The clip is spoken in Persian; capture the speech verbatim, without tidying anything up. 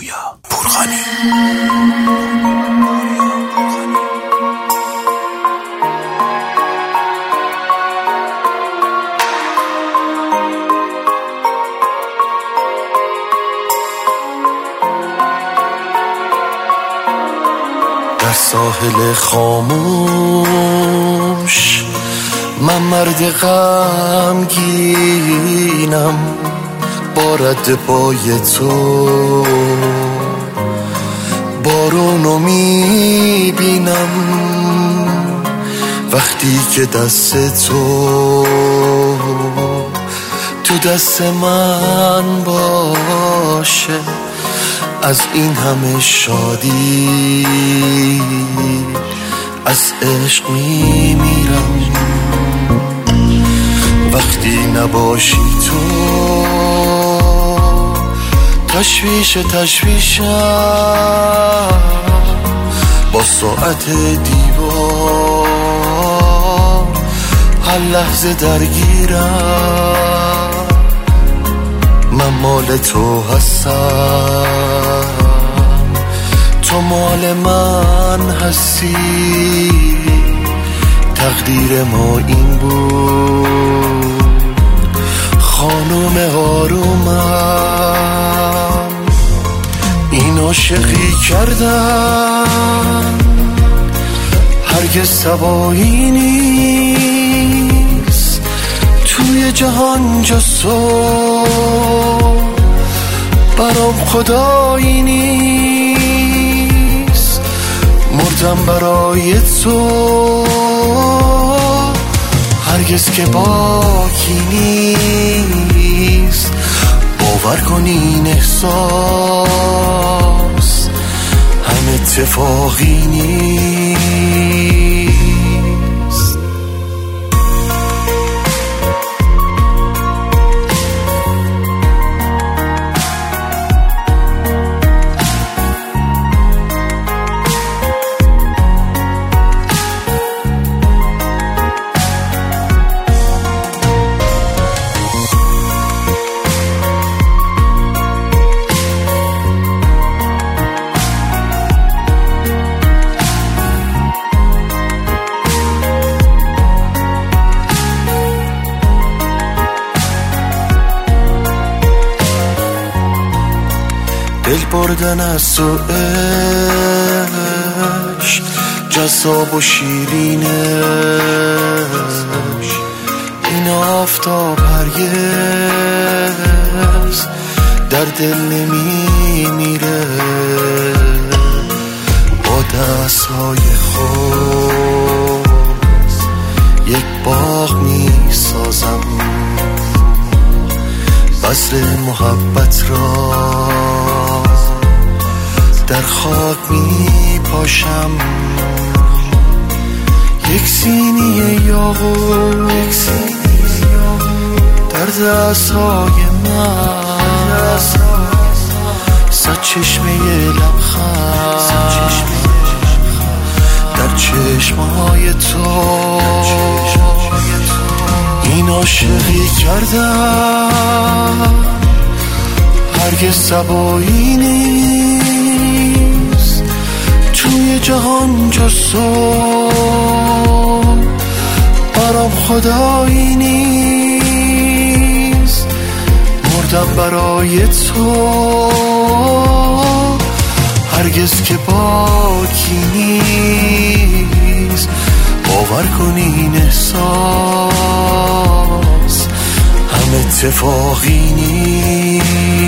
پوریا پورخانی. در ساحل خاموش من مرد غمگینم، با رد پای تو بارونو میبینم. وقتی که دست تو تو دست من باشه، از این همه شادی از عشق میمیرم. وقتی نباشی تو تشویش تشویشم، با ساعت دیوار هر لحظه درگیرم. من مال تو هستم، تو مال من هستی. تقدیر ما این بود خانوم آرومم. این عاشقی کردن هرگز سوایی نیست، توی جهان جز تو برام خدایی نیست. مردم برای تو هرگز که باکی نیست. باور کن این احساس هم اتفاقی نیست. دل بردن از تو عشق جذاب و شیرینش، این آفتاب هرگز در دل نمی میره. با دستهای خود یک باغ می سازم، بذر محبت را در خاک می پاشم. یک سینی یاقوت در دستهای من، صد چشمه لبخند در چشمای تو. این عاشقی کردم هرگز سبایی نیست، توی جهان جز تو برام خدایی نیست. مردم برای تو هرگز که باکی نیست. باور کن این احساس هم اتفاقی نیست.